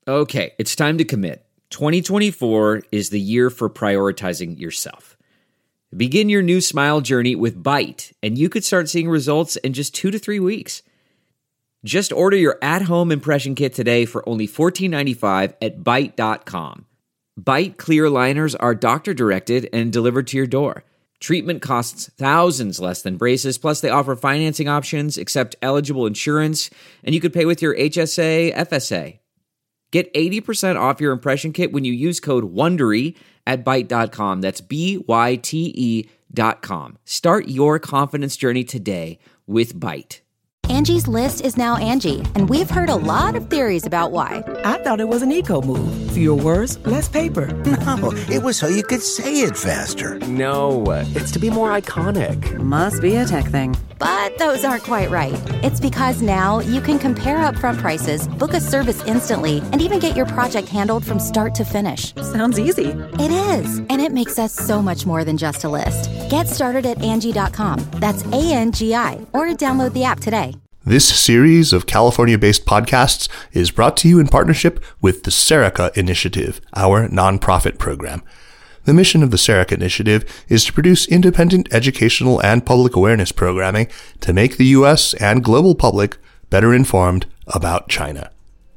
Okay, it's time to commit. 2024 is the year for prioritizing yourself. Begin your new smile journey with Byte, and you could start seeing results in just 2 to 3 weeks. Just order your at-home impression kit today for only $14.95 at Byte.com. Byte clear liners are doctor-directed and delivered to your door. Treatment costs thousands less than braces, plus they offer financing options, accept eligible insurance, and you could pay with your HSA, FSA. Get 80% off your impression kit when you use code WONDERY at Byte.com. That's BYTE.com. Start your confidence journey today with Byte. Angie's List is now Angie, and we've heard a lot of theories about why. I thought it was an eco move. Fewer words, less paper. No, it was so you could say it faster. No, it's to be more iconic. Must be a tech thing. But those aren't quite right. It's because now you can compare upfront prices, book a service instantly, and even get your project handled from start to finish. Sounds easy. It is, and it makes us so much more than just a list. Get started at Angie.com. That's ANGI, or download the app today. This series of California-based podcasts is brought to you in partnership with the Serica Initiative, our nonprofit program. The mission of the Serica Initiative is to produce independent educational and public awareness programming to make the U.S. and global public better informed about China.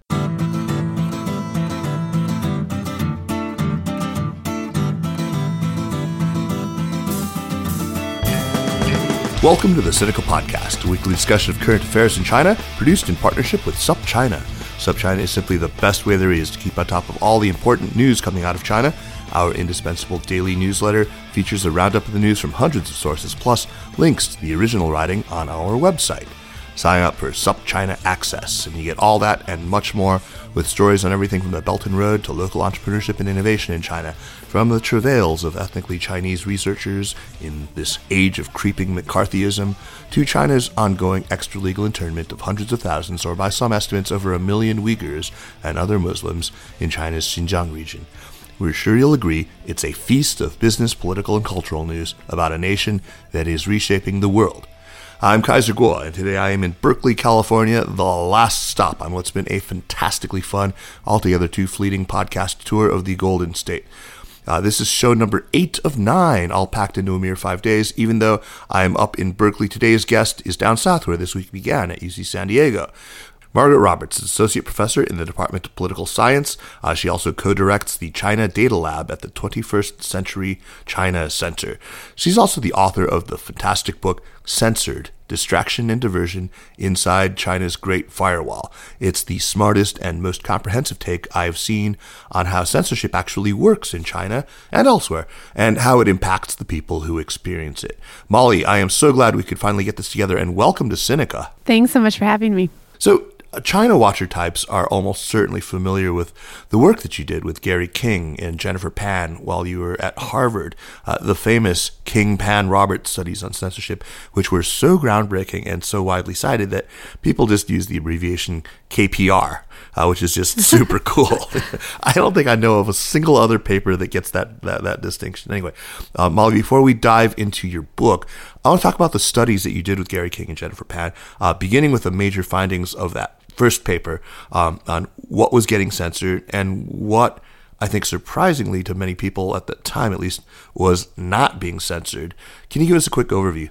Welcome to the Sinica Podcast, a weekly discussion of current affairs in China, produced in partnership with SupChina. SupChina is simply the best way there is to keep on top of all the important news coming out of China. Our indispensable daily newsletter features a roundup of the news from hundreds of sources, plus links to the original writing on our website. Sign up for SupChina Access, and you get all that and much more, with stories on everything from the Belt and Road to local entrepreneurship and innovation in China, from the travails of ethnically Chinese researchers in this age of creeping McCarthyism, to China's ongoing extra-legal internment of hundreds of thousands, or by some estimates over 1 million Uyghurs and other Muslims in China's Xinjiang region. We're sure you'll agree it's a feast of business, political, and cultural news about a nation that is reshaping the world. I'm Kaiser Kuo, and today I am in Berkeley, California, the last stop on what's been a fantastically fun, altogether too fleeting podcast tour of the Golden State. This is show number 8 of 9, all packed into a mere 5 days, even though I'm up in Berkeley. Today's guest is down south where this week began, at UC San Diego. Margaret Roberts is Associate Professor in the Department of Political Science. She also co-directs the China Data Lab at the 21st Century China Center. She's also the author of the fantastic book, Censored: Distraction and Diversion Inside China's Great Firewall. It's the smartest and most comprehensive take I've seen on how censorship actually works in China and elsewhere, and how it impacts the people who experience it. Molly, I am so glad we could finally get this together, and welcome to Sinica. Thanks so much for having me. So, China watcher types are almost certainly familiar with the work that you did with Gary King and Jennifer Pan while you were at Harvard, the famous King-Pan-Roberts studies on censorship, which were so groundbreaking and so widely cited that people just use the abbreviation KPR, which is just super cool. I don't think I know of a single other paper that gets that distinction. Anyway, Molly, before we dive into your book, I want to talk about the studies that you did with Gary King and Jennifer Pan, beginning with the major findings of that first paper on what was getting censored and what, I think surprisingly to many people at the time at least, was not being censored. Can you give us a quick overview?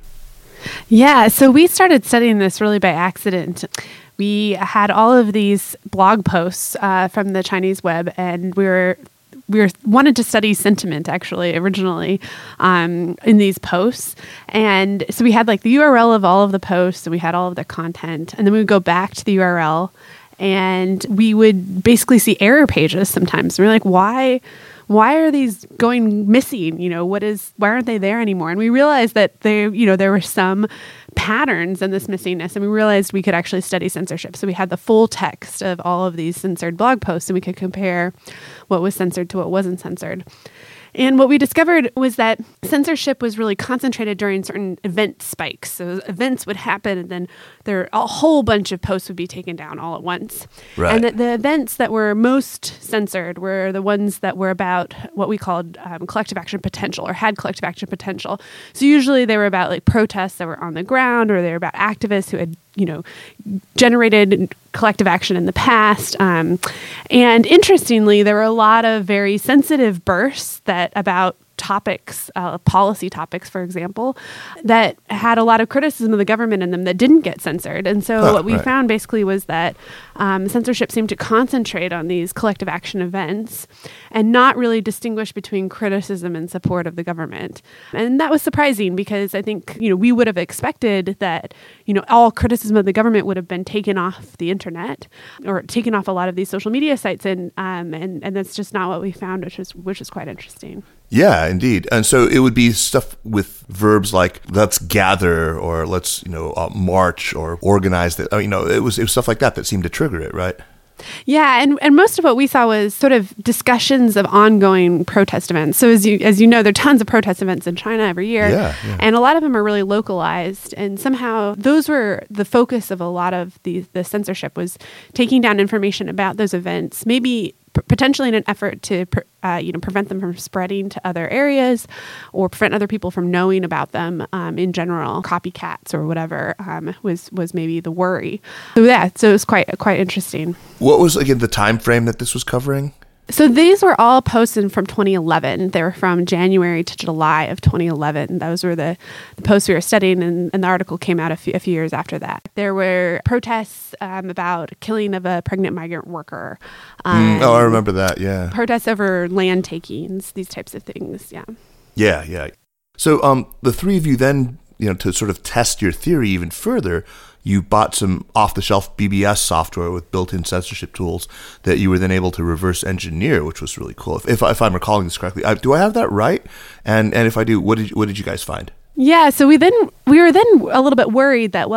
Yeah, so we started studying this really by accident. We had all of these blog posts from the Chinese web, and we wanted to study sentiment actually originally in these posts. And so we had like the URL of all of the posts, and we had all of the content, and then we would go back to the URL and we would basically see error pages sometimes. And we're like, why are these going missing? Why aren't they there anymore? And we realized that there were some patterns in this missingness, and we realized we could actually study censorship. So we had the full text of all of these censored blog posts, and we could compare what was censored to what wasn't censored. And what we discovered was that censorship was really concentrated during certain event spikes. So events would happen, and then a whole bunch of posts would be taken down all at once. Right. And that the events that were most censored were the ones that were about what we called collective action potential, or had collective action potential. So usually they were about like protests that were on the ground, or they were about activists who had generated collective action in the past. And interestingly, there were a lot of very sensitive bursts about topics, policy topics, for example, that had a lot of criticism of the government in them that didn't get censored. And so what we found basically was that censorship seemed to concentrate on these collective action events and not really distinguish between criticism and support of the government. And that was surprising because I think, we would have expected that, all criticism of the government would have been taken off the internet or taken off a lot of these social media sites. And that's just not what we found, which is quite interesting. Yeah, indeed. And so it would be stuff with verbs like let's gather or let's, march or organize. It was stuff like that seemed to trigger it, right? Yeah, and most of what we saw was sort of discussions of ongoing protest events. So as you know, there are tons of protest events in China every year, and a lot of them are really localized. And somehow those were the focus of a lot of the censorship was taking down information about those events, maybe potentially in an effort to prevent them from spreading to other areas or prevent other people from knowing about them in general. Copycats or whatever was maybe the worry. So it was quite interesting. What was, again, the time frame that this was covering? So these were all posted from 2011. They were from January to July of 2011. Those were the posts we were studying, and the article came out a few years after that. There were protests about killing of a pregnant migrant worker. I remember that, yeah. Protests over land takings, these types of things, yeah. Yeah. So the three of you then, to sort of test your theory even further, you bought some off-the-shelf BBS software with built-in censorship tools that you were then able to reverse engineer, which was really cool. If I'm recalling this correctly, do I have that right? And if I do, what did you guys find? Yeah, so we were then a little bit worried that,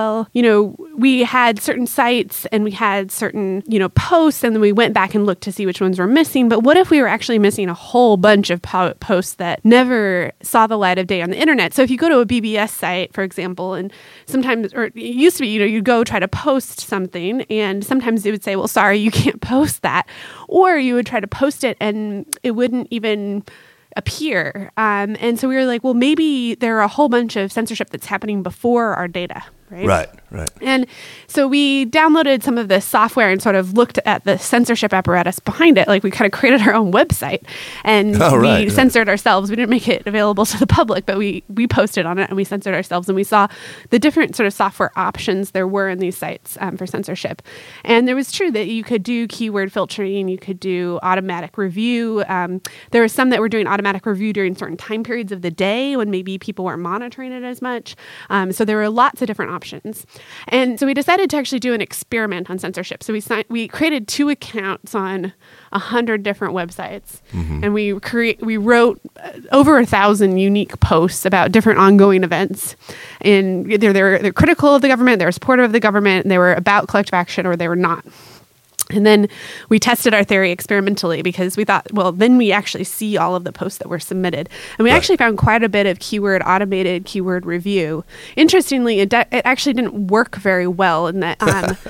we had certain sites and we had certain, posts, and then we went back and looked to see which ones were missing. But what if we were actually missing a whole bunch of posts that never saw the light of day on the internet? So if you go to a BBS site, for example, and sometimes, or it used to be, you'd go try to post something, and sometimes it would say, well, sorry, you can't post that. Or you would try to post it and it wouldn't even appear. And so we were like, well, maybe there are a whole bunch of censorship that's happening before our data, right? Right. And so we downloaded some of the software and sort of looked at the censorship apparatus behind it. Like we kind of created our own website and we censored ourselves. We didn't make it available to the public, but we posted on it and we censored ourselves, and we saw the different sort of software options there were in these sites for censorship. And it was true that you could do keyword filtering, you could do automatic review. There were some that were doing automatic review during certain time periods of the day when maybe people weren't monitoring it as much. So there were lots of different options. And so we decided to actually do an experiment on censorship. So we created 2 accounts on 100 different websites, and we wrote over 1,000 unique posts about different ongoing events. And either they're critical of the government, they're supportive of the government, and they were about collective action, or they were not. And then we tested our theory experimentally because we thought, well, then we actually see all of the posts that were submitted. And we actually found quite a bit of automated keyword review. Interestingly, it actually didn't work very well in that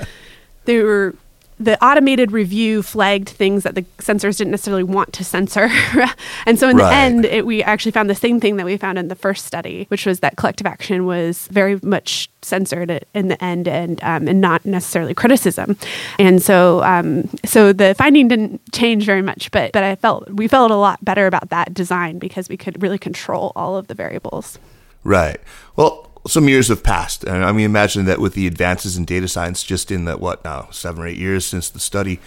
the automated review flagged things that the censors didn't necessarily want to censor. And so in the end, we actually found the same thing that we found in the first study, which was that collective action was very much censored in the end and not necessarily criticism. And so the finding didn't change very much, but we felt a lot better about that design because we could really control all of the variables. Right. Well, some years have passed, and I mean, imagine that with the advances in data science just in the 7 or 8 years since the study,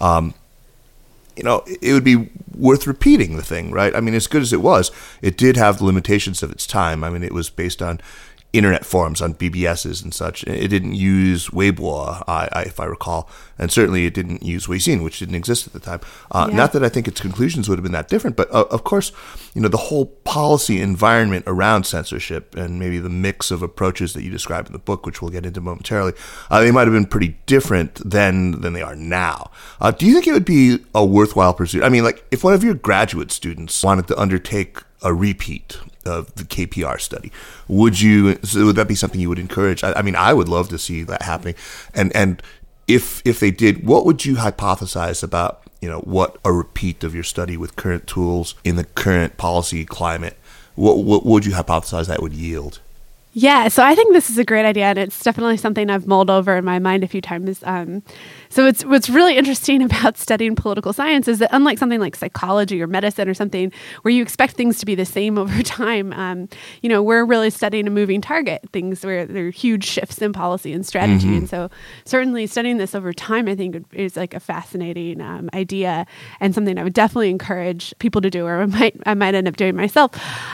it would be worth repeating the thing, right? I mean, as good as it was, it did have the limitations of its time. I mean, it was based on internet forums on BBSs and such. It didn't use Weibo, if I recall, and certainly it didn't use Weixin, which didn't exist at the time. Not that I think its conclusions would have been that different, but of course, the whole policy environment around censorship and maybe the mix of approaches that you describe in the book, which we'll get into momentarily, they might have been pretty different then than they are now. Do you think it would be a worthwhile pursuit? I mean, like if one of your graduate students wanted to undertake a repeat of the KPR study, would that be something you would encourage? I mean, I would love to see that happening. And if they did, what would you hypothesize about, what a repeat of your study with current tools in the current policy climate, what would you hypothesize that would yield? Yeah, so I think this is a great idea, and it's definitely something I've mulled over in my mind a few times. So what's really interesting about studying political science is that unlike something like psychology or medicine or something where you expect things to be the same over time, we're really studying a moving target, things where there are huge shifts in policy and strategy. And so certainly studying this over time, I think, is like a fascinating idea and something I would definitely encourage people to do, or I might end up doing myself.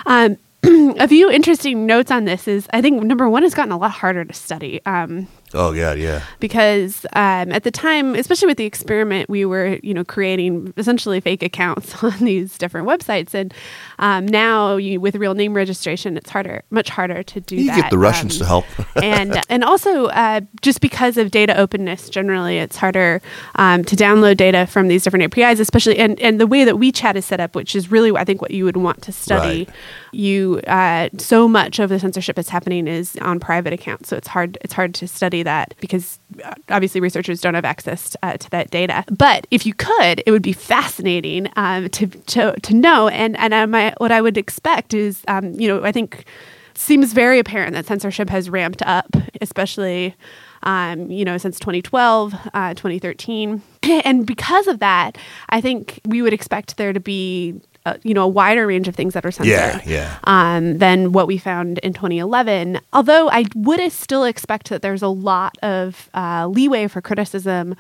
A few interesting notes on this is, I think, number one, it's gotten a lot harder to study. Oh, yeah. Because at the time, especially with the experiment, we were, creating essentially fake accounts on these different websites. And now with real name registration, it's much harder to do that. You get the Russians to help. and also, just because of data openness, generally, it's harder to download data from these different APIs, especially, and the way that WeChat is set up, which is really, I think, what you would want to study. Right. So much of the censorship that's happening is on private accounts. So it's hard to study that because obviously researchers don't have access to that data. But if you could, it would be fascinating to know. And what I would expect is, I think it seems very apparent that censorship has ramped up, especially since 2012, 2013. And because of that, I think we would expect there to be a wider range of things that are censored than what we found in 2011. Although I would still expect that there's a lot of leeway for criticism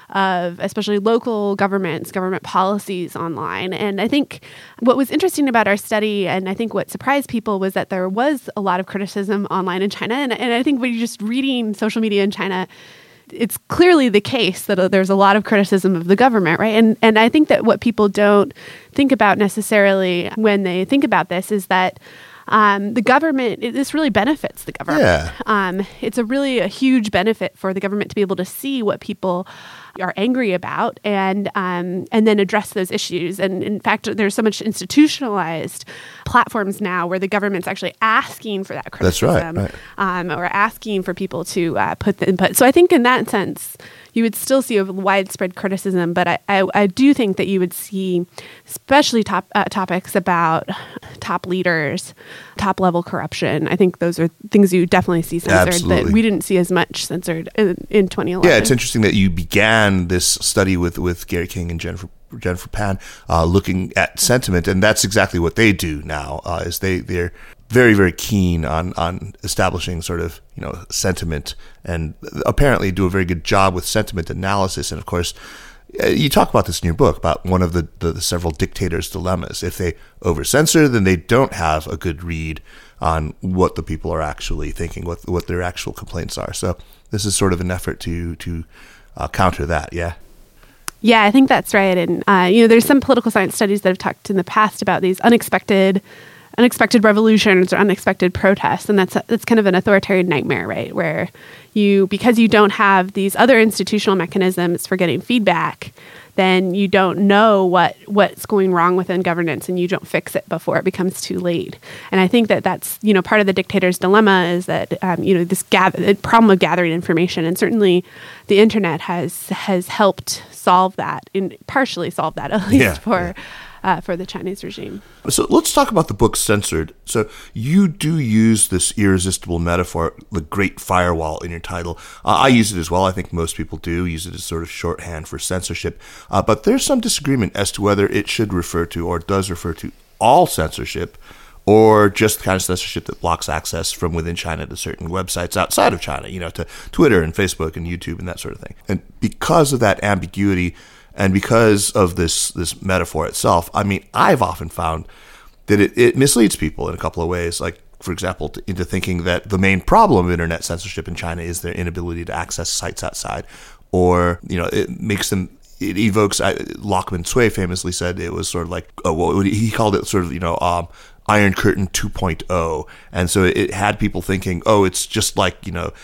of especially local governments, government policies online. And I think what was interesting about our study, and I think what surprised people, was that there was a lot of criticism online in China. And I think when you're just reading social media in China, it's clearly the case that there's a lot of criticism of the government, right? And I think that what people don't think about necessarily when they think about this is that the government, this really benefits the government. Yeah. It's a huge benefit for the government to be able to see what people are angry about and then address those issues. And in fact, there's so much institutionalized platforms now where the government's actually asking for that criticism. That's right. Or asking for people to put the input. So I think in that sense, you would still see a widespread criticism, but I do think that you would see especially topics about top leaders, top level corruption. I think those are things you definitely see censored. Absolutely. That we didn't see as much censored in 2011. Yeah, it's interesting that you began this study with Gary King and Jennifer Pan looking at sentiment, and that's exactly what they do now. Is they're very, very keen on establishing sort of sentiment, and apparently do a very good job with sentiment analysis. And of course, you talk about this in your book about one of the several dictators' dilemmas. If they over-censor, then they don't have a good read on what the people are actually thinking, what their actual complaints are. So this is sort of an effort to counter that. Yeah. Yeah, I think that's right. And there's some political science studies that have talked in the past about these unexpected revolutions or unexpected protests, and that's kind of an authoritarian nightmare, right? Where because you don't have these other institutional mechanisms for getting feedback, then you don't know what's going wrong within governance, and you don't fix it before it becomes too late. And I think that's part of the dictator's dilemma is that this problem of gathering information, and certainly the internet has helped solve that, partially solve that at least for the Chinese regime. So let's talk about the book Censored. So you do use this irresistible metaphor, the Great Firewall, in your title. I use it as well. I think most people do use it as sort of shorthand for censorship. But there's some disagreement as to whether it should refer to or does refer to all censorship, or just the kind of censorship that blocks access from within China to certain websites outside of China, to Twitter and Facebook and YouTube and that sort of thing. And because of that ambiguity, and because of this metaphor itself, I mean, I've often found that it misleads people in a couple of ways. Like, for example, into thinking that the main problem of internet censorship in China is their inability to access sites outside, or it makes them. It evokes. Lachlan Cui famously said it was sort of like he called it sort of Iron Curtain 2.0, and so it had people thinking, it's just like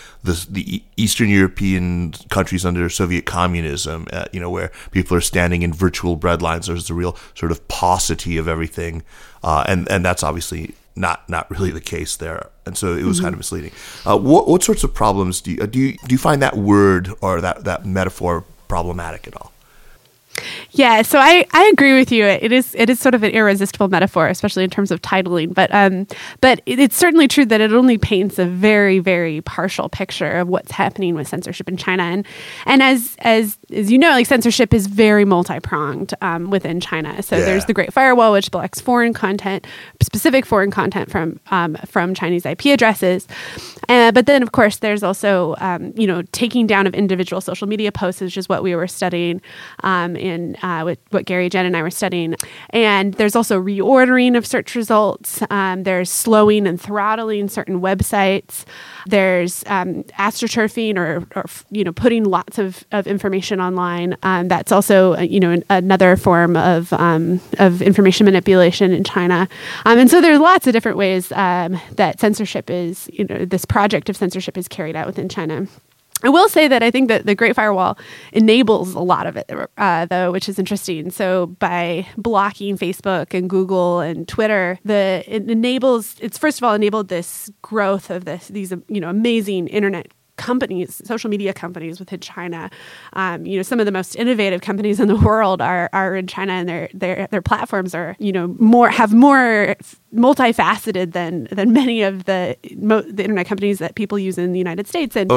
the Eastern European countries under Soviet communism, where people are standing in virtual breadlines. There's a real sort of paucity of everything, and that's obviously not really the case there, and so it was kind of misleading. What sorts of problems do you find that word or that metaphor problematic at all? Yeah, so I agree with you. It is sort of an irresistible metaphor, especially in terms of titling. But it's certainly true that it only paints a very, very partial picture of what's happening with censorship in China. And as you know, like censorship is very multi-pronged within China. So there's the Great Firewall, which blocks foreign content, specific foreign content from Chinese IP addresses. But then, of course, there's also taking down of individual social media posts, which is what we were studying in what Gary, Jen, and I were studying. And there's also reordering of search results. There's slowing and throttling certain websites. There's astroturfing or putting lots of information online. That's also another form of information manipulation in China. And so there's lots of different ways that censorship is, this project of censorship is carried out within China. I will say that I think that the Great Firewall enables a lot of it, though, which is interesting. So by blocking Facebook and Google and Twitter, it's first of all enabled this growth of these amazing internet companies, social media companies within China. Some of the most innovative companies in the world are in China, and their platforms are more multifaceted than many of the internet companies that people use in the United States. And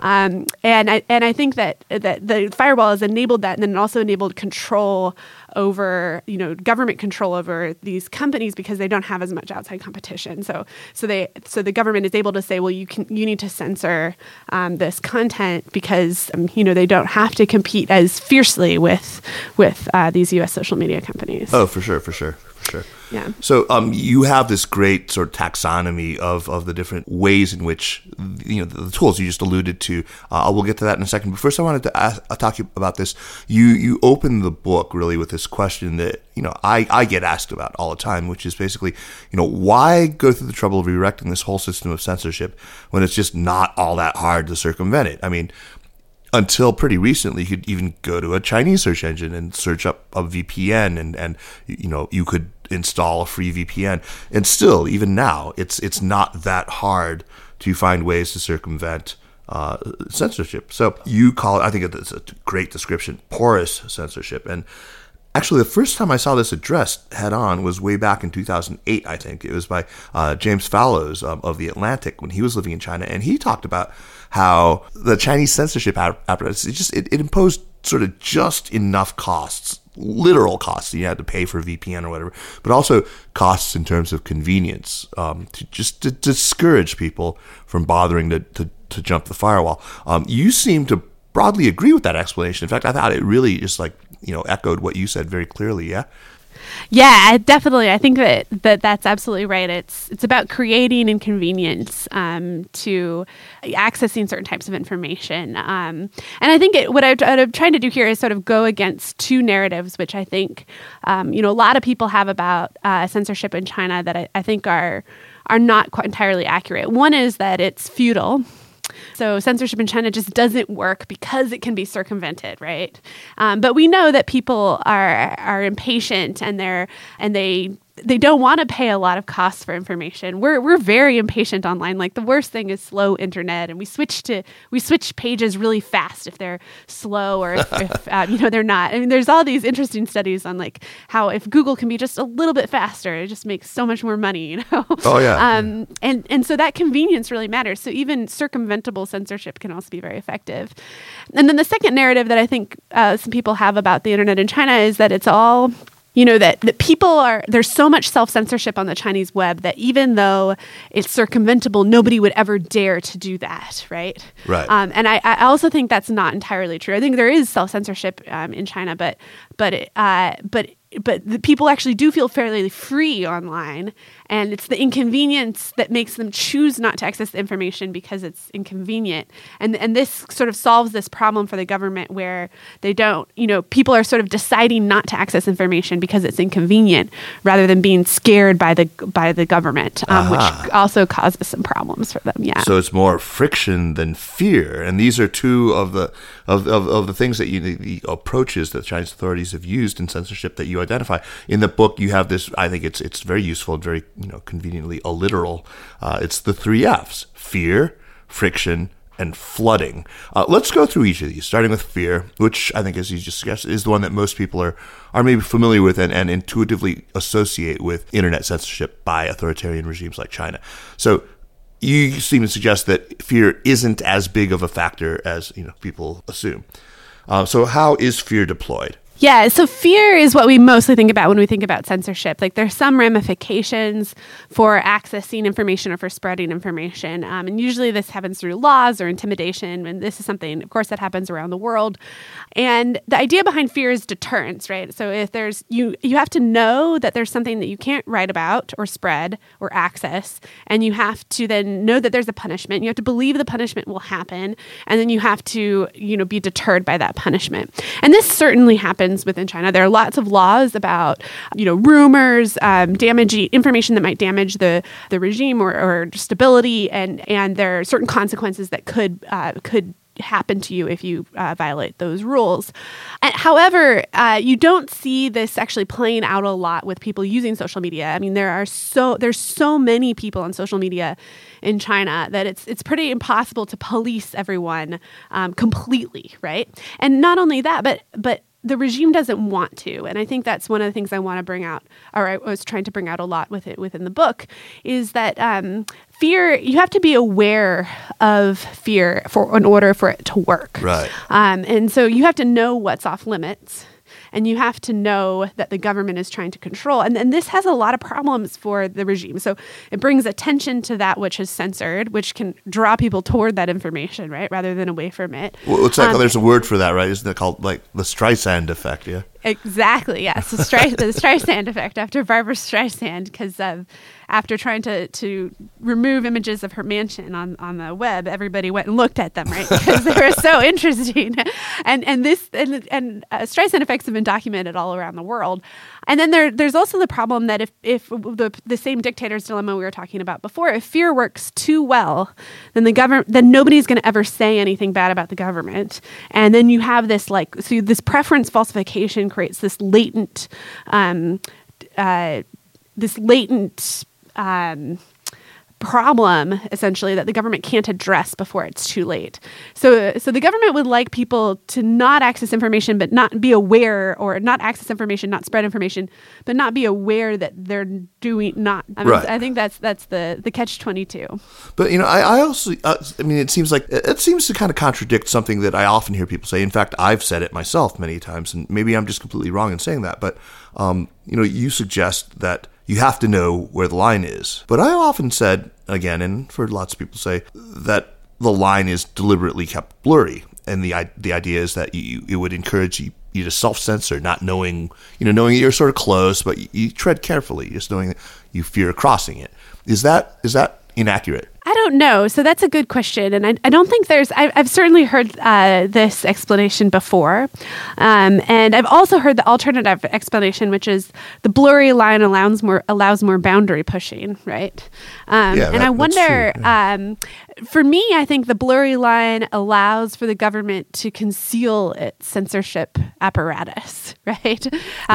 and I think that the firewall has enabled that, and then it also enabled control over government control over these companies because they don't have as much outside competition. So the government is able to say, well, you need to censor this content because they don't have to compete as fiercely with these U.S. social media companies. Oh, for sure. Yeah. So you have this great sort of taxonomy of the different ways in which the tools you just alluded to. We'll get to that in a second. But first, I wanted to talk to you about this. You open the book really with this question that I get asked about all the time, which is basically why go through the trouble of erecting this whole system of censorship when it's just not all that hard to circumvent it? I mean, until pretty recently, you could even go to a Chinese search engine and search up a VPN, and you could install a free VPN. And still, even now, it's not that hard to find ways to circumvent censorship. So you call it, I think it's a great description, porous censorship. And actually, the first time I saw this addressed head on was way back in 2008, I think. It was by James Fallows of The Atlantic when he was living in China. And he talked about how the Chinese censorship apparatus, it imposed sort of just enough costs, literal costs that you had to pay for a VPN or whatever, but also costs in terms of convenience to discourage people from bothering to jump the firewall. You seem to broadly agree with that explanation. In fact, I thought it really just echoed what you said very clearly. Yeah. Yeah, definitely. I think that's absolutely right. It's about creating inconvenience to accessing certain types of information. And I think what I'm trying to do here is sort of go against two narratives, which I think a lot of people have about censorship in China that I think are not quite entirely accurate. One is that it's futile. So censorship in China just doesn't work because it can be circumvented, right? But we know that people are impatient and they don't want to pay a lot of costs for information. We're very impatient online. Like the worst thing is slow internet, and we switch pages really fast if they're slow or if they're not. I mean, there's all these interesting studies on like how if Google can be just a little bit faster, it just makes so much more money. Oh yeah. And so that convenience really matters. So even circumventable censorship can also be very effective. And then the second narrative that I think some people have about the internet in China is that it's all that people there's so much self-censorship on the Chinese web that even though it's circumventable, nobody would ever dare to do that, right? Right. And I also think that's not entirely true. I think there is self-censorship in China, but the people actually do feel fairly free online, and it's the inconvenience that makes them choose not to access the information because it's inconvenient. And this sort of solves this problem for the government where they don't, people are sort of deciding not to access information because it's inconvenient rather than being scared by the government, which also causes some problems for them. Yeah. So it's more friction than fear, and these are two of the things that the approaches that Chinese authorities have used in censorship that you identify. In the book, you have this, I think it's very useful and very conveniently alliteral. It's the 3 Fs: fear, friction, and flooding. Let's go through each of these, starting with fear, which I think, as you just suggested, is the one that most people are maybe familiar with and intuitively associate with internet censorship by authoritarian regimes like China. So you seem to suggest that fear isn't as big of a factor as people assume. So how is fear deployed? Yeah, so fear is what we mostly think about when we think about censorship. Like there's some ramifications for accessing information or for spreading information. And usually this happens through laws or intimidation. And this is something, of course, that happens around the world. And the idea behind fear is deterrence, right? So if there's, you have to know that there's something that you can't write about or spread or access. And you have to then know that there's a punishment. You have to believe the punishment will happen. And then you have to, be deterred by that punishment. And this certainly happens within China. There are lots of laws about, rumors, damaging information that might damage the regime or stability, and there are certain consequences that could happen to you if you violate those rules. However, you don't see this actually playing out a lot with people using social media. I mean, there's so many people on social media in China that it's pretty impossible to police everyone completely, right? And not only that, but the regime doesn't want to. And I think that's one of the things I want to bring out, or I was trying to bring out a lot within the book, is that fear, you have to be aware of fear in order for it to work. Right. And so you have to know what's off limits. And you have to know that the government is trying to control. And this has a lot of problems for the regime. So it brings attention to that which is censored, which can draw people toward that information, right, rather than away from it. Well, it's like there's a word for that, right? Isn't it called like the Streisand effect, yeah? Exactly, yes. The Streisand effect after Barbara Streisand, because after trying to remove images of her mansion on the web, everybody went and looked at them, right? Because they were so interesting. And Streisand effects have been documented all around the world. And then there's also the problem that if the same dictator's dilemma we were talking about before, if fear works too well, then then nobody's going to ever say anything bad about the government. And then you have this this preference falsification creates this latent problem, essentially, that the government can't address before it's too late. So the government would like people to not access information, but not be aware, or not access information, not spread information, but not be aware that they're doing not. Right. I think that's the catch-22. But I also it seems to kind of contradict something that I often hear people say. In fact, I've said it myself many times, and maybe I'm just completely wrong in saying that. But you suggest that you have to know where the line is. But I often said, again, and for lots of people say, that the line is deliberately kept blurry. And the idea is that it would encourage you to self-censor, not knowing that you're sort of close, but you tread carefully, just knowing that you fear crossing it. Is that inaccurate? I don't know. So that's a good question. And I don't think I've certainly heard this explanation before. And I've also heard the alternative explanation, which is the blurry line allows more boundary pushing, right? And I wonder, for me, I think the blurry line allows for the government to conceal its censorship apparatus, right?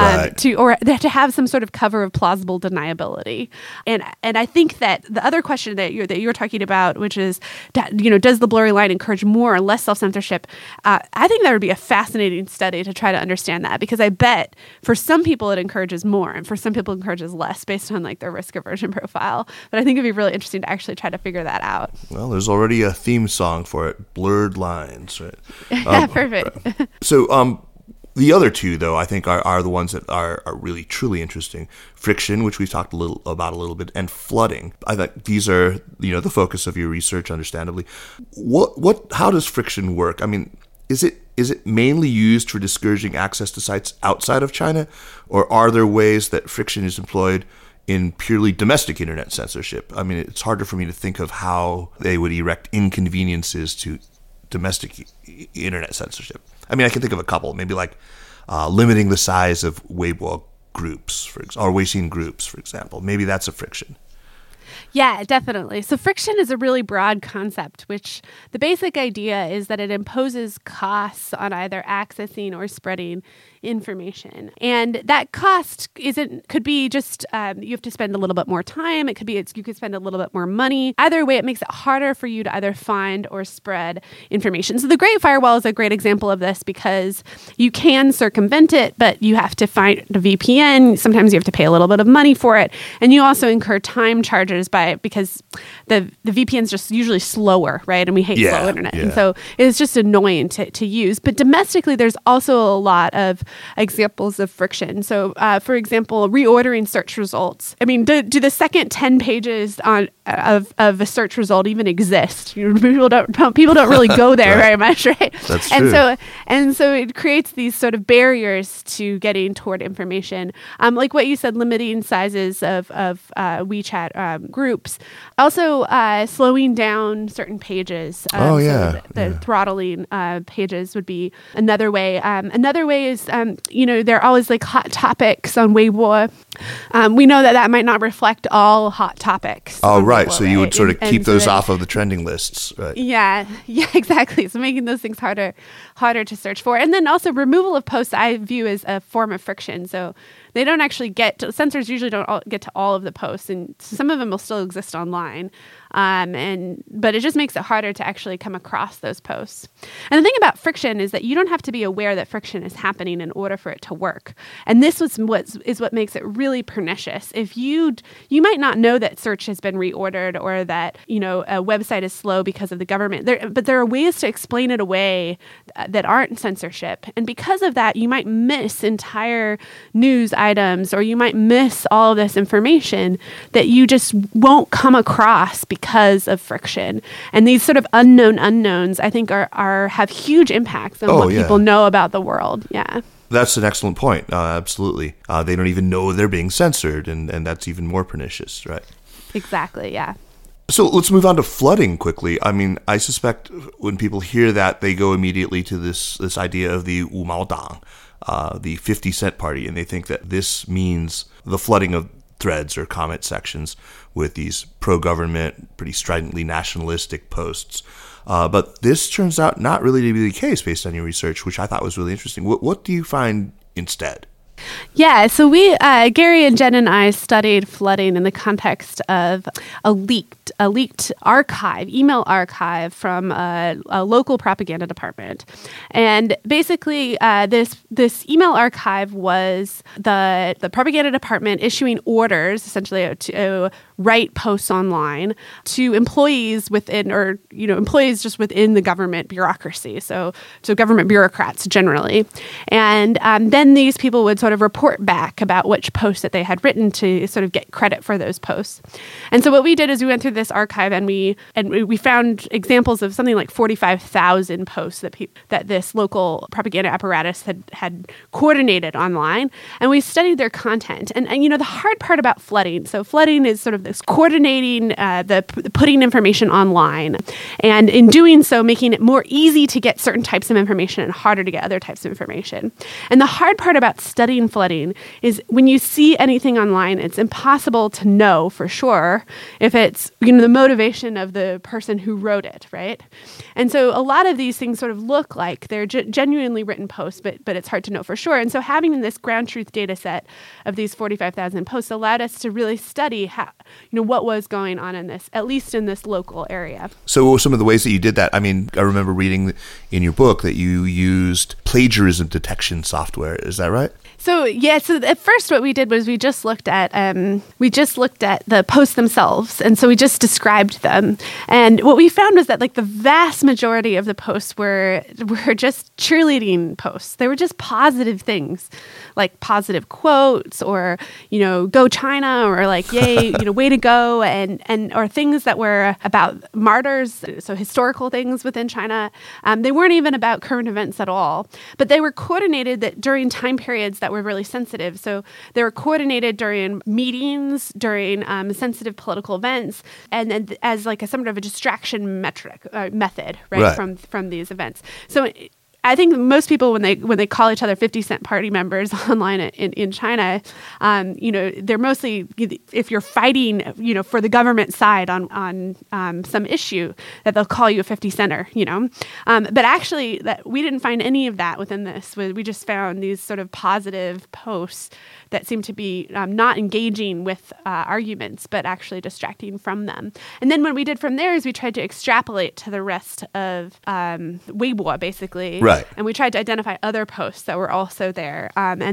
To have some sort of cover of plausible deniability. And I think that the other question that you're talking about, which is, does the blurry line encourage more or less self-censorship? I think that would be a fascinating study to try to understand that, because I bet for some people it encourages more, and for some people it encourages less based on their risk aversion profile. But I think it'd be really interesting to actually try to figure that out. Well, there's already a theme song for it, Blurred Lines, right? Perfect. So, the other two, though, I think are the ones that are really, truly interesting. Friction, which we've talked a little bit, and flooding. I think these are, the focus of your research, understandably. How does friction work? I mean, is it mainly used for discouraging access to sites outside of China, or are there ways that friction is employed in purely domestic internet censorship? I mean, it's harder for me to think of how they would erect inconveniences to domestic internet censorship. I mean, I can think of a couple, maybe limiting the size of Weibo groups, or Weixin groups, for example. Maybe that's a friction. Yeah, definitely. So friction is a really broad concept, which the basic idea is that it imposes costs on either accessing or spreading information. And that cost could be just you have to spend a little bit more time. It could be you could spend a little bit more money. Either way, it makes it harder for you to either find or spread information. So the Great Firewall is a great example of this because you can circumvent it, but you have to find a VPN. Sometimes you have to pay a little bit of money for it. And you also incur time charges because the VPN's just usually slower, right? And we hate slow internet. And so it's just annoying to use. But domestically, there's also a lot of examples of friction. So, for example, reordering search results. I mean, do the second 10 pages of a search result even exist? People don't really go there very much, right? That's true. And so it creates these sort of barriers to getting toward information, like what you said, limiting sizes of WeChat groups. Also, slowing down certain pages. The throttling pages would be another way. Another way is, there are always like hot topics on Weibo. We know that might not reflect all hot topics. Oh, right. So you would sort of keep those so off of the trending lists, right? Yeah, exactly. So making those things harder to search for. And then also removal of posts I view as a form of friction. So they don't actually censors usually don't get to all of the posts, and some of them will still exist online. But it just makes it harder to actually come across those posts. And the thing about friction is that you don't have to be aware that friction is happening in order for it to work. And this is what makes it really pernicious. If you might not know that search has been reordered or that a website is slow because of the government. But there are ways to explain it away that aren't censorship. And because of that, you might miss entire news items, or you might miss all of this information that you just won't come across because of friction. And these sort of unknown unknowns, I think, have huge impacts on what people know about the world. Yeah. That's an excellent point. Absolutely. They don't even know they're being censored, and that's even more pernicious, right? Exactly, yeah. So let's move on to flooding quickly. I mean, I suspect when people hear that, they go immediately to this idea of the Wu Mao Dang, the 50-cent party, and they think that this means the flooding of threads or comment sections with these pro-government, pretty stridently nationalistic posts. But this turns out not really to be the case based on your research, which I thought was really interesting. What do you find instead? Yeah, so Gary and Jen and I studied flooding in the context of a leaked email archive from a local propaganda department. And basically, this email archive was the propaganda department issuing orders, essentially, to write posts online to employees employees just within the government bureaucracy, so government bureaucrats generally. And then these people would sort of report back about which posts that they had written to sort of get credit for those posts. And so what we did is we went through this archive and we found examples of something like 45,000 posts that this local propaganda apparatus had coordinated online, and we studied their content. And the hard part about flooding, so flooding is sort of this coordinating the putting information online, and in doing so making it more easy to get certain types of information and harder to get other types of information. And the hard part about studying flooding is when you see anything online, it's impossible to know for sure if it's the motivation of the person who wrote it, right? And so a lot of these things sort of look like they're genuinely written posts, but it's hard to know for sure. And so having this ground truth data set of these 45,000 posts allowed us to really study how what was going on in this, at least in this local area. So some of the ways that you did that, I mean, I remember reading in your book that you used plagiarism detection software. Is that right? So at first what we did was we just looked at the posts themselves, and so we just described them. And what we found was that the vast majority of the posts were just cheerleading posts. They were just positive things, like positive quotes, or go China, or yay, way to go, and or things that were about martyrs, so historical things within China. They weren't even about current events at all, but they were coordinated that during time periods that were really sensitive. So they were coordinated during meetings, during sensitive political events, and then as somewhat of a distraction method, right? From these events. So I think most people, when they call each other 50 Cent Party members online in China, they're mostly, if you're fighting, for the government side on some issue, that they'll call you a 50 center, But actually, that we didn't find any of that within this. We just found these sort of positive posts that seem to be not engaging with arguments, but actually distracting from them. And then what we did from there is we tried to extrapolate to the rest of Weibo, basically. Right. And we tried to identify other posts that were also there.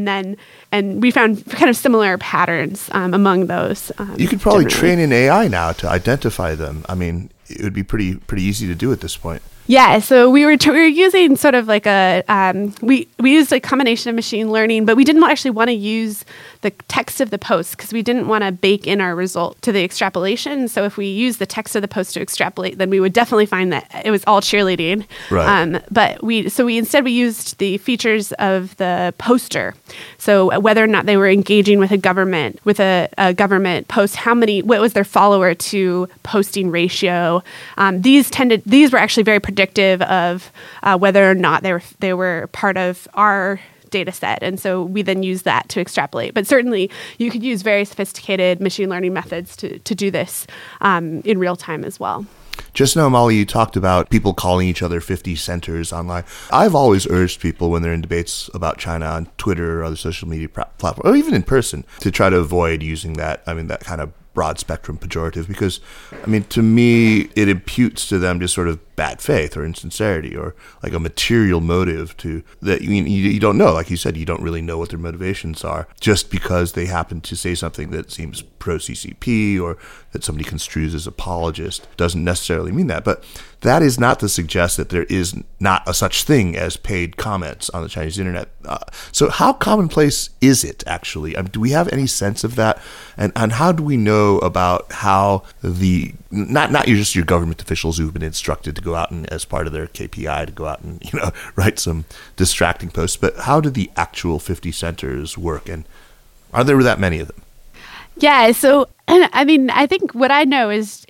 And we found kind of similar patterns among those. You could probably generally. train an AI now to identify them. I mean, it would be pretty easy to do at this point. Yeah, so we were using sort of like we used a combination of machine learning, but we didn't actually want to use the text of the post because we didn't want to bake in our result to the extrapolation. So if we use the text of the post to extrapolate, then we would definitely find that it was all cheerleading. Right. But we instead used the features of the poster. So whether or not they were engaging with a government post, what was their follower to posting ratio. These were actually very predictive of whether or not they were part of our data set. And so we then use that to extrapolate. But certainly you could use very sophisticated machine learning methods to do this in real time as well. Just now, Molly, you talked about people calling each other 50 centers online. I've always urged people when they're in debates about China on Twitter or other social media platforms, or even in person, to try to avoid using that kind of broad spectrum pejorative, because, to me, it imputes to them just sort of bad faith or insincerity or like a material motive to that you don't know. Like you said, you don't really know what their motivations are just because they happen to say something that seems pro-CCP or that somebody construes as apologist. Doesn't necessarily mean that. But that is not to suggest that there is not a such thing as paid comments on the Chinese internet. So how commonplace is it, actually? Do we have any sense of that? And how do we know about how not just your government officials who've been instructed to go out and, as part of their KPI, to go out and write some distracting posts, but how do the actual 50 centers work, and are there that many of them? Yeah, so I think what I know is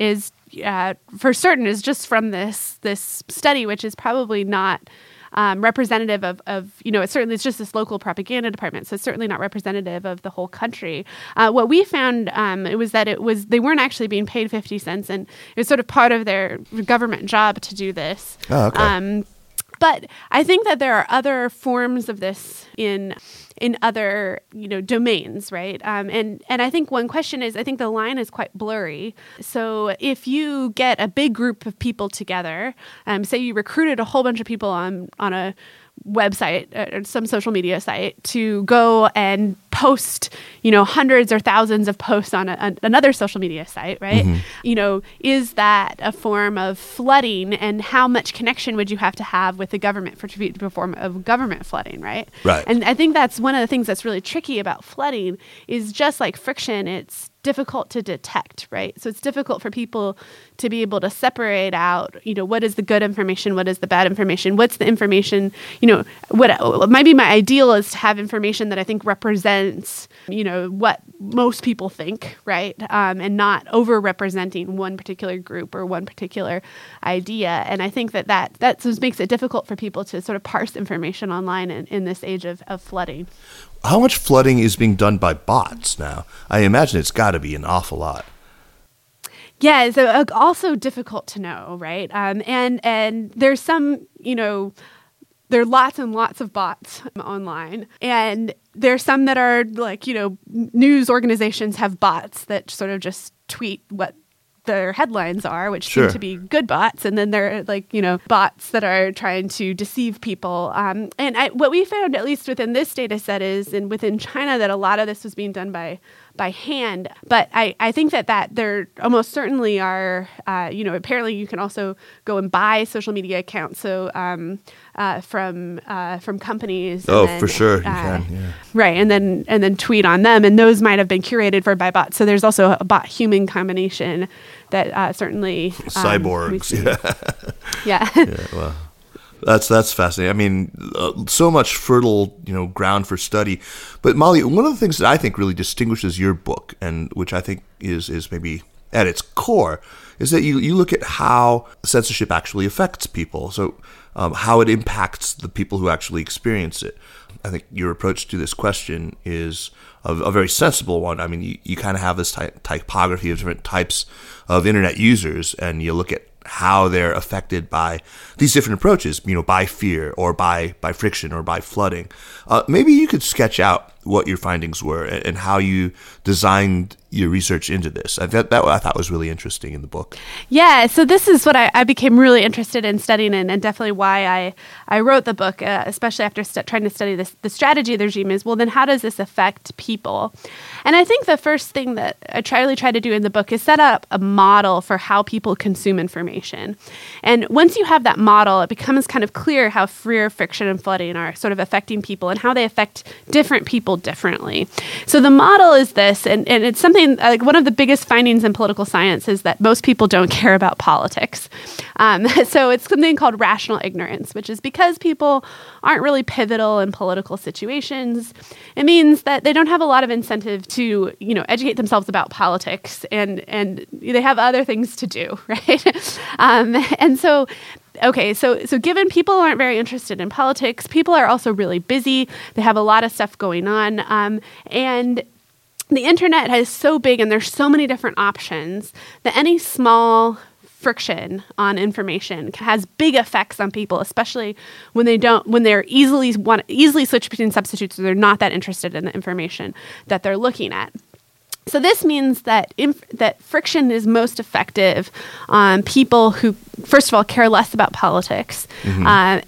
for certain is just from this study, which is probably not representative of it's just this local propaganda department, so it's certainly not representative of the whole country. What we found it was that they weren't actually being paid 50 cents, and it was sort of part of their government job to do this. Oh, okay. But I think that there are other forms of this in other domains, right? And I think one question is, I think the line is quite blurry. So if you get a big group of people together, say you recruited a whole bunch of people on a website or some social media site to go and post, hundreds or thousands of posts on another social media site, right? Mm-hmm. Is that a form of flooding, and how much connection would you have to have with the government to be a form of government flooding, right? Right. And I think that's one of the things that's really tricky about flooding is just like friction, it's difficult to detect, right? So it's difficult for people to be able to separate out, what is the good information, what is the bad information, what's the information, what might be my ideal is to have information that I think represents, what most people think, right? And not over-representing one particular group or one particular idea. And I think that just makes it difficult for people to sort of parse information online in this age of flooding. How much flooding is being done by bots now? I imagine it's got to be an awful lot. Yeah, so also difficult to know, right? And there's some, there are lots and lots of bots online, and there's some that are like, news organizations have bots that sort of just tweet what their headlines are, which Sure. seem to be good bots, and then there are bots that are trying to deceive people. And what we found, at least within this data set, is, and within China, that a lot of this was being done by hand. But I think that there almost certainly are, apparently you can also go and buy social media accounts. So from companies. Oh, then, for sure, you can. Yeah. Right, and then tweet on them, and those might have been curated by bots. So there's also a bot-human combination that certainly cyborgs. Yeah. Yeah. Well, that's fascinating. So much fertile, ground for study. But Molly, one of the things that I think really distinguishes your book, and which I think is maybe at its core is that you look at how censorship actually affects people. So how it impacts the people who actually experience it. I think your approach to this question is a very sensible one. I mean, you kind of have this typography of different types of internet users, and you look at how they're affected by these different approaches, by fear or by friction or by flooding. Maybe you could sketch out what your findings were and how you designed your research into this. I thought was really interesting in the book. Yeah, so this is what I became really interested in studying, and definitely why I wrote the book, especially after trying to study the strategy of the regime is, well, then how does this affect people? And I think the first thing that I really try to do in the book is set up a model for how people consume information. And once you have that model, it becomes kind of clear how fear, friction, and flooding are sort of affecting people and how they affect different people differently. So the model is this, and it's something like one of the biggest findings in political science is that most people don't care about politics. So it's something called rational ignorance, which is because people aren't really pivotal in political situations. It means that they don't have a lot of incentive to, educate themselves about politics, and they have other things to do, right? And so given people aren't very interested in politics, people are also really busy. They have a lot of stuff going on, and the internet is so big and there's so many different options that any small friction on information has big effects on people, especially when they're easily switch between substitutes, so they're not that interested in the information that they're looking at. So this means that that friction is most effective on people who, first of all, care less about politics, and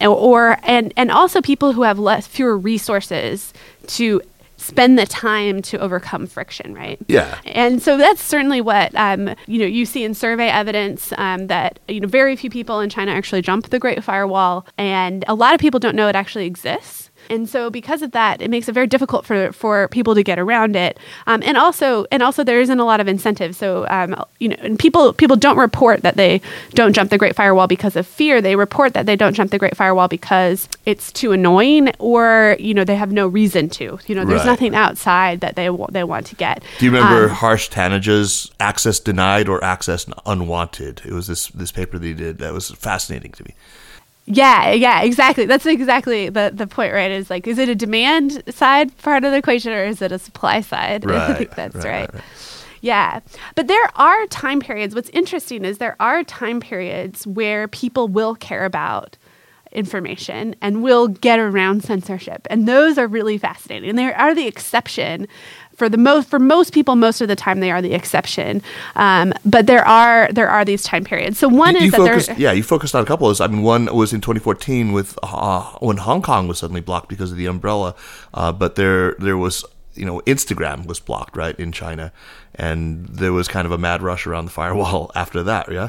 also people who have fewer resources to spend the time to overcome friction, right? Yeah. And so that's certainly what you see in survey evidence that very few people in China actually jump the Great Firewall, and a lot of people don't know it actually exists. And so because of that, it makes it very difficult for people to get around it. And also there isn't a lot of incentive. So, and people don't report that they don't jump the Great Firewall because of fear. They report that they don't jump the Great Firewall because it's too annoying, or, they have no reason to. There's nothing outside that they want to get. Do you remember Harsh Taneja's Access Denied or Access Unwanted? It was this paper that he did that was fascinating to me. Yeah, exactly. That's exactly the point, right? Is it a demand side part of the equation, or is it a supply side? Right, I think that's right. Yeah. But there are time periods. What's interesting is there are time periods where people will care about information and will get around censorship. And those are really fascinating. And they are the exception. For most people, most of the time they are the exception, but there are these time periods. So one you focused on a couple of those. I mean, one was in 2014 with when Hong Kong was suddenly blocked because of the umbrella, but there was Instagram was blocked right in China, and there was kind of a mad rush around the firewall after that. Yeah.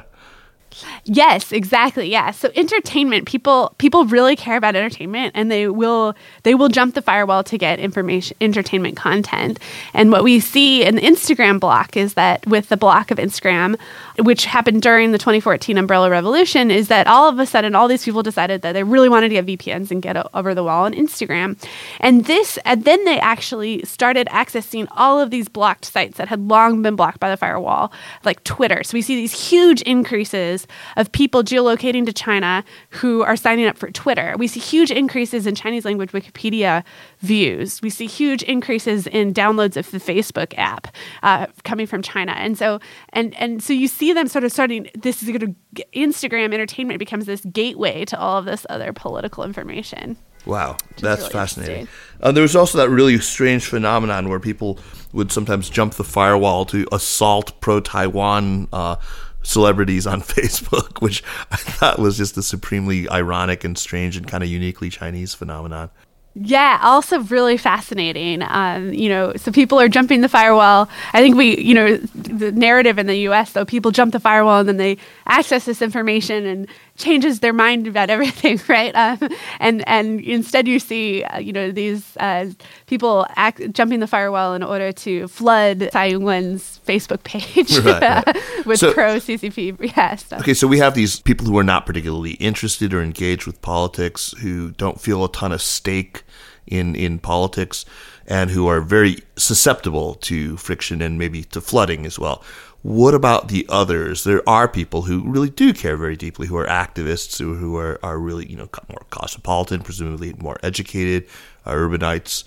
Yes, exactly. Yeah. So entertainment, people really care about entertainment, and they will jump the firewall to get entertainment content. And what we see in the Instagram block is that with the block of Instagram, which happened during the 2014 Umbrella Revolution, is that all of a sudden all these people decided that they really wanted to get VPNs and get over the wall on Instagram. And then they actually started accessing all of these blocked sites that had long been blocked by the firewall, like Twitter. So we see these huge increases of people geolocating to China who are signing up for Twitter. We see huge increases in Chinese language Wikipedia views. We see huge increases in downloads of the Facebook app coming from China. And so you see them sort of starting, this is going to, Instagram entertainment becomes this gateway to all of this other political information. Wow, that's really fascinating. There was also that really strange phenomenon where people would sometimes jump the firewall to assault pro-Taiwan celebrities on Facebook, which I thought was just a supremely ironic and strange and kind of uniquely Chinese phenomenon. Yeah, also really fascinating. So people are jumping the firewall. I think the narrative in the U.S., though, people jump the firewall and then they access this information and changes their mind about everything, right? And instead you see, these people jumping the firewall in order to flood Tsai Ing-wen's Facebook page with pro-CCP stuff. Okay, so we have these people who are not particularly interested or engaged with politics, who don't feel a ton of stake in politics. and who are very susceptible to friction and maybe to flooding as well. What about the others? There are people who really do care very deeply, who are activists, who are really, more cosmopolitan, presumably more educated, urbanites.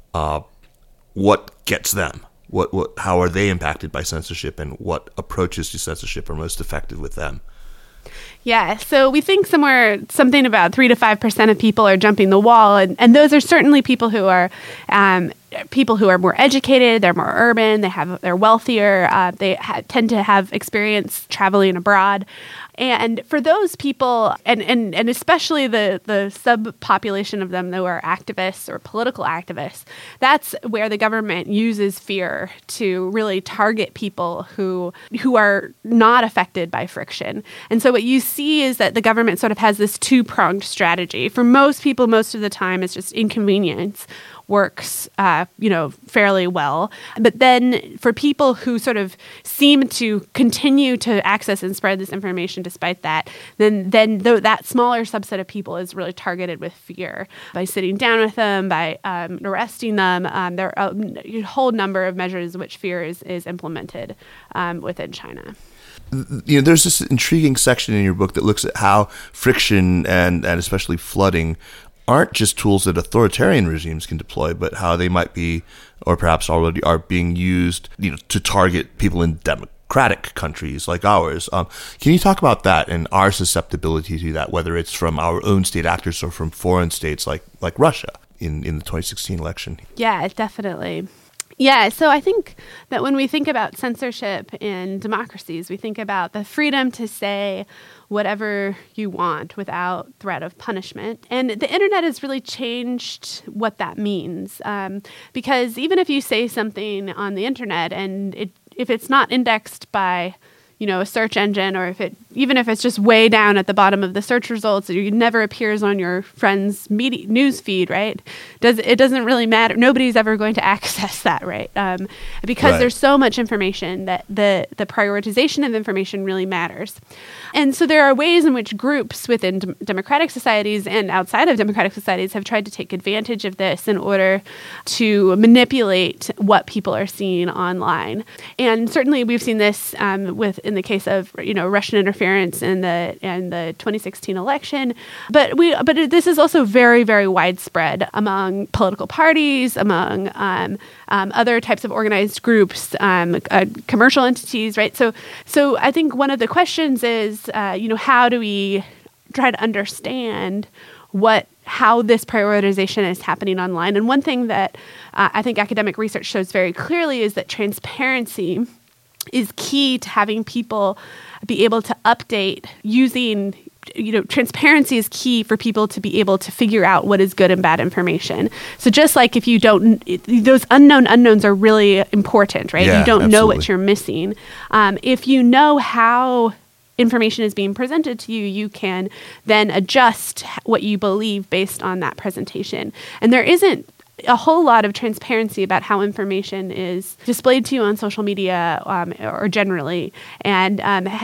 What gets them? How are they impacted by censorship, and what approaches to censorship are most effective with them? Yeah, so we think something about 3 to 5% of people are jumping the wall, and those are certainly people who are more educated, they're more urban, they're wealthier, they tend to have experience traveling abroad. And for those people, and especially the subpopulation of them who are activists or political activists, that's where the government uses fear to really target people who are not affected by friction. And so what you see is that the government sort of has this two-pronged strategy. For most people, most of the time, it's just inconvenience works, fairly well. But then for people who sort of seem to continue to access and spread this information despite that, then that smaller subset of people is really targeted with fear by sitting down with them, by arresting them. There are a whole number of measures in which fear is implemented within China. There's this intriguing section in your book that looks at how friction and especially flooding aren't just tools that authoritarian regimes can deploy, but how they might be, or perhaps already are being used, to target people in democratic countries like ours. Can you talk about that and our susceptibility to that, whether it's from our own state actors or from foreign states like Russia in the 2016 election? Yeah, definitely. Yeah, so I think that when we think about censorship in democracies, we think about the freedom to say whatever you want without threat of punishment. And the internet has really changed what that means. Because even if you say something on the internet and if it's not indexed by a search engine, or even if it's just way down at the bottom of the search results, it never appears on your friend's news feed, right? It doesn't really matter. Nobody's ever going to access that, right? Because there's so much information that the prioritization of information really matters. And so there are ways in which groups within democratic societies and outside of democratic societies have tried to take advantage of this in order to manipulate what people are seeing online. And certainly we've seen this in the case of Russian interference in the 2016 election, but this is also very, very widespread among political parties, among other types of organized groups, commercial entities, right? So I think one of the questions is how do we try to understand how this prioritization is happening online? And one thing that I think academic research shows very clearly is that transparency is key to having people be able to update using, transparency is key for people to be able to figure out what is good and bad information. So just like if you don't, those unknowns are really important, right? Yeah, you don't absolutely know what you're missing. If you know how information is being presented to you, you can then adjust what you believe based on that presentation. And there isn't a whole lot of transparency about how information is displayed to you on social media or generally, and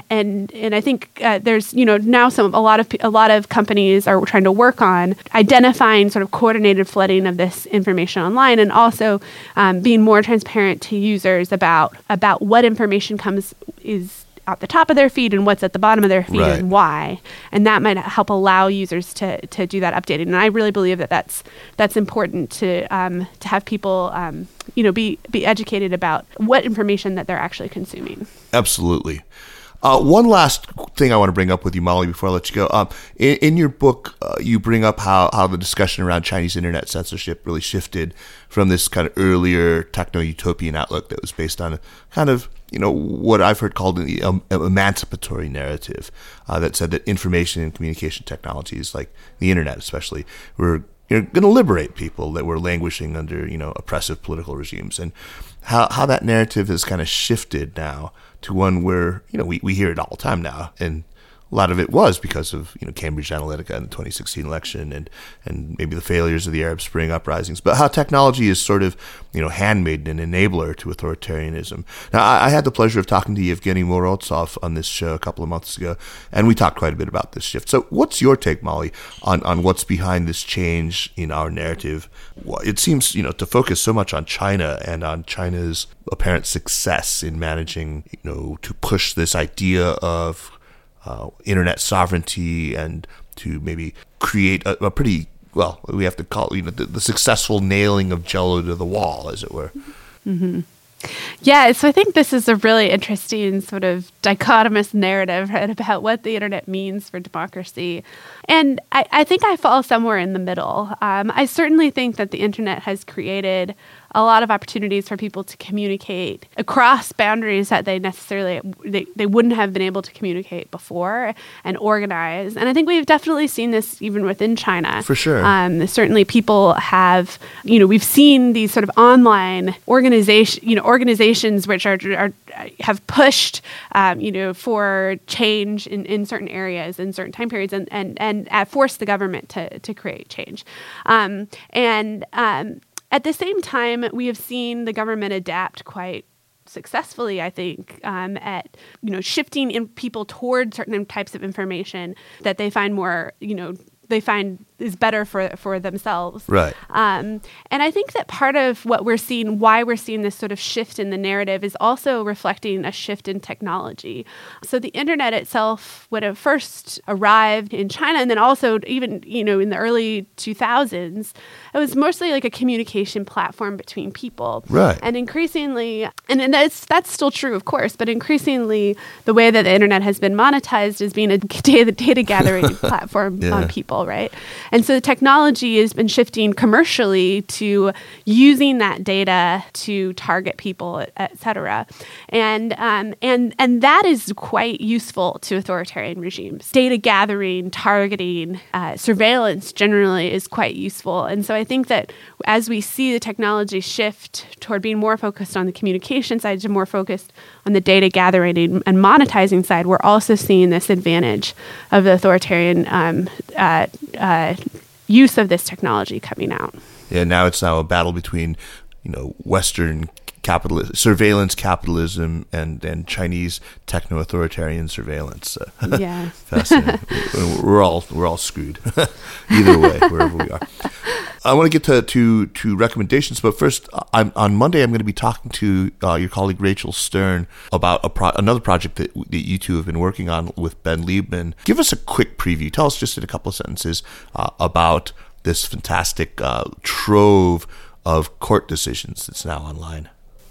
I think there's now a lot of companies are trying to work on identifying sort of coordinated flooding of this information online, and also being more transparent to users about what information is at the top of their feed and what's at the bottom of their feed and why. And that might help allow users to do that updating. And I really believe that that's important to have people be educated about what information that they're actually consuming. Absolutely. One last thing I want to bring up with you, Molly, before I let you go. In your book, you bring up how the discussion around Chinese internet censorship really shifted from this kind of earlier techno-utopian outlook that was based on a kind of, what I've heard called the emancipatory narrative that said that information and communication technologies, like the internet especially, were going to liberate people that were languishing under, oppressive political regimes. And how that narrative has kind of shifted now to one where, we hear it all the time now in a lot of it was because of Cambridge Analytica and the 2016 election and maybe the failures of the Arab Spring uprisings, but how technology is sort of handmaiden and enabler to authoritarianism. Now, I had the pleasure of talking to Yevgeny Morozov on this show a couple of months ago, and we talked quite a bit about this shift. So what's your take, Molly, on what's behind this change in our narrative? It seems to focus so much on China and on China's apparent success in managing to push this idea of internet sovereignty and to maybe create a pretty, well, we have to call it the successful nailing of Jello to the wall, as it were. Mm-hmm. Yeah, so I think this is a really interesting sort of dichotomous narrative, right, about what the internet means for democracy. And I think I fall somewhere in the middle. I certainly think that the internet has created a lot of opportunities for people to communicate across boundaries that they wouldn't have been able to communicate before and organize. And I think we've definitely seen this even within China. For sure. Certainly people have, we've seen these sort of online organizations which have pushed, for change in certain areas in certain time periods and forced the government to create change. At the same time, we have seen the government adapt quite successfully, I think, at shifting people toward certain types of information that they find more, they find is better for themselves. Right. And I think that part of what we're seeing, why we're seeing this sort of shift in the narrative, is also reflecting a shift in technology. So the internet itself, when it first arrived in China, and then also even, in the early 2000s, it was mostly like a communication platform between people. Right. And increasingly, and that's still true, of course, but increasingly the way that the internet has been monetized is being a data gathering platform on people, right? And so the technology has been shifting commercially to using that data to target people, et cetera. And that is quite useful to authoritarian regimes. Data gathering, targeting, surveillance generally is quite useful. And so I think that as we see the technology shift toward being more focused on the communication side to more focused on the data gathering and monetizing side, we're also seeing this advantage of the authoritarian use of this technology coming out. Yeah, now it's a battle between, Western surveillance capitalism and Chinese techno-authoritarian surveillance. Yeah, fascinating. We're all screwed either way, wherever we are. I want to get to recommendations, but first, on Monday I'm going to be talking to your colleague Rachel Stern about another project that you two have been working on with Ben Liebman. Give us a quick preview. Tell us just in a couple of sentences about this fantastic trove of court decisions that's now online.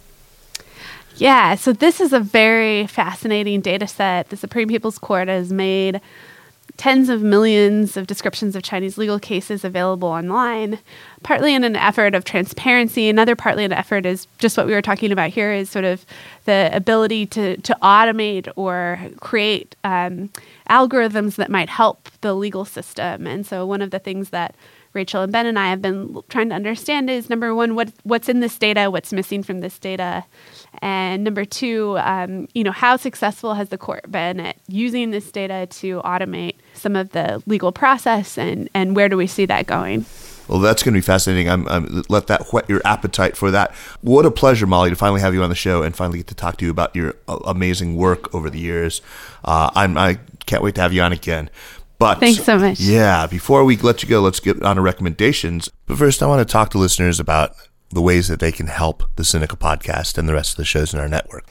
Yeah, so this is a very fascinating data set. The Supreme People's Court has made tens of millions of descriptions of Chinese legal cases available online, partly in an effort of transparency. Another partly an effort is just what we were talking about here, is sort of the ability to automate or create algorithms that might help the legal system. And so one of the things that Rachel and Ben and I have been trying to understand is, number one, what's in this data, what's missing from this data, and number two, how successful has the court been at using this data to automate some of the legal process, and where do we see that going? Well, that's going to be fascinating. Let that whet your appetite for that. What a pleasure, Molly, to finally have you on the show and finally get to talk to you about your amazing work over the years. I can't wait to have you on again. But thanks so much. Yeah, before we let you go, let's get on to recommendations. But first, I want to talk to listeners about the ways that they can help the Sinica podcast and the rest of the shows in our network.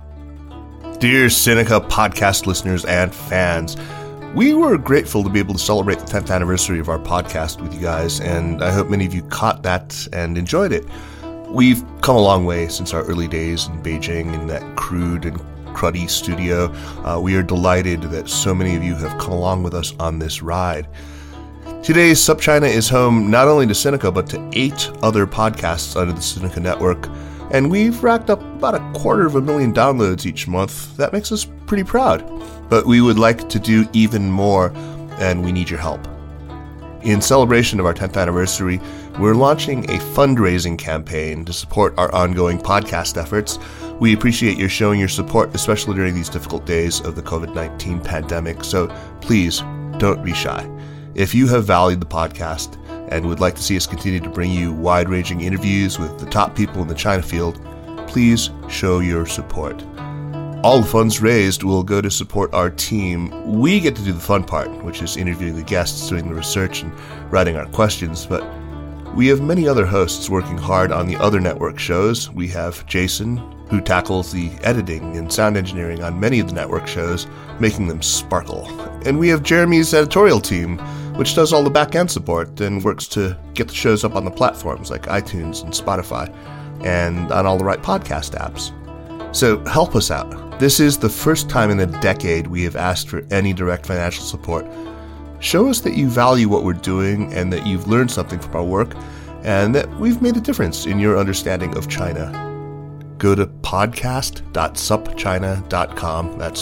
Dear Sinica podcast listeners and fans, we were grateful to be able to celebrate the 10th anniversary of our podcast with you guys, and I hope many of you caught that and enjoyed it. We've come a long way since our early days in Beijing in that crude and cruddy studio. We are delighted that so many of you have come along with us on this ride. Today, SupChina is home not only to Sinica, but to 8 other podcasts under the Sinica network, and we've racked up about 250,000 downloads each month. That makes us pretty proud, but we would like to do even more, and we need your help. In celebration of our 10th anniversary, we're launching a fundraising campaign to support our ongoing podcast efforts. We appreciate your showing your support, especially during these difficult days of the COVID-19 pandemic, so please don't be shy. If you have valued the podcast and would like to see us continue to bring you wide-ranging interviews with the top people in the China field, please show your support. All the funds raised will go to support our team. We get to do the fun part, which is interviewing the guests, doing the research, and writing our questions, but we have many other hosts working hard on the other network shows. We have Jason, who tackles the editing and sound engineering on many of the network shows, making them sparkle. And we have Jeremy's editorial team, which does all the back-end support and works to get the shows up on the platforms like iTunes and Spotify, and on all the right podcast apps. So help us out. This is the first time in a decade we have asked for any direct financial support. Show us that you value what we're doing and that you've learned something from our work and that we've made a difference in your understanding of China. Go to podcast.supchina.com. That's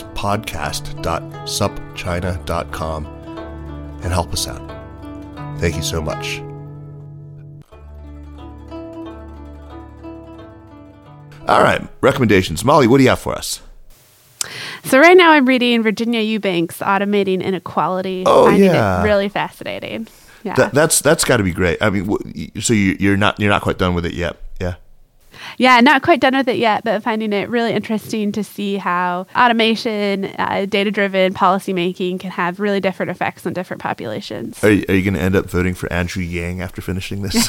podcast.supchina.com and help us out. Thank you so much. All right, recommendations. Molly, what do you have for us? So right now I'm reading Virginia Eubank's Automating Inequality. Finding it really fascinating. Yeah, that's got to be great. I mean, so you're not quite done with it yet, yeah? Yeah, not quite done with it yet, but finding it really interesting to see how automation, data-driven policymaking can have really different effects on different populations. Are you going to end up voting for Andrew Yang after finishing this?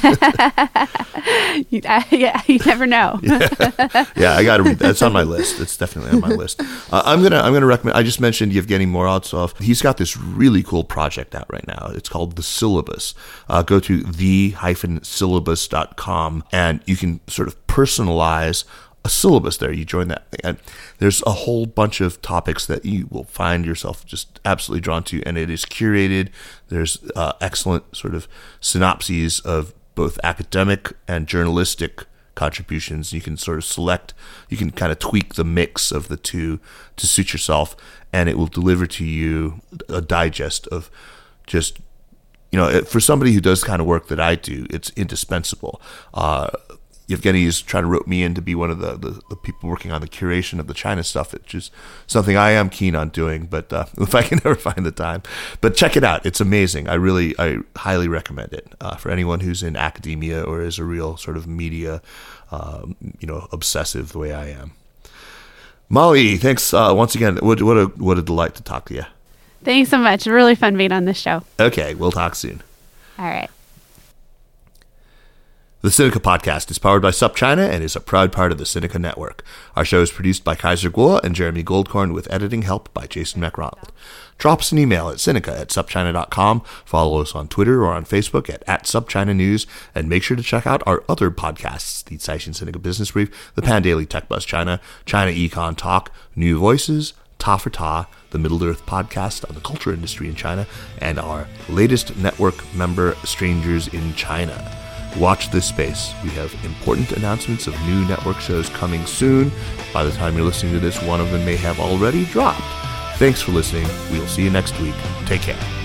Yeah, you never know. Yeah, I got to read that. It's on my list. It's definitely on my list. I'm gonna recommend. I just mentioned Yevgeny Morozov. He's got this really cool project out right now. It's called The Syllabus. Go to the-syllabus.com and you can sort of personalize a syllabus there. You join that thing. And there's a whole bunch of topics that you will find yourself just absolutely drawn to, and it is curated. There's excellent sort of synopses of both academic and journalistic contributions. You can sort of select, you can kind of tweak the mix of the two to suit yourself, and it will deliver to you a digest of just, for somebody who does the kind of work that I do, it's indispensable. Yevgeny is trying to rope me in to be one of the people working on the curation of the China stuff, which is something I am keen on doing, but if I can ever find the time. But check it out. It's amazing. I highly recommend it for anyone who's in academia or is a real sort of media, obsessive the way I am. Molly, thanks once again. What a delight to talk to you. Thanks so much. Really fun being on this show. Okay, we'll talk soon. All right. The Sinica Podcast is powered by SupChina and is a proud part of the Sinica Network. Our show is produced by Kaiser Kuo and Jeremy Goldkorn with editing help by Jason McRonald. Drop us an email at sinica@supchina.com, follow us on Twitter or on Facebook at @SupChinaNews, and make sure to check out our other podcasts, the Caixin Sinica Business Brief, the Pan Daily Tech Buzz China, China Econ Talk, New Voices, Ta for Ta, the Middle Earth podcast on the culture industry in China, and our latest network member, Strangers in China. Watch this space. We have important announcements of new network shows coming soon. By the time you're listening to this, one of them may have already dropped. Thanks for listening. We'll see you next week. Take care.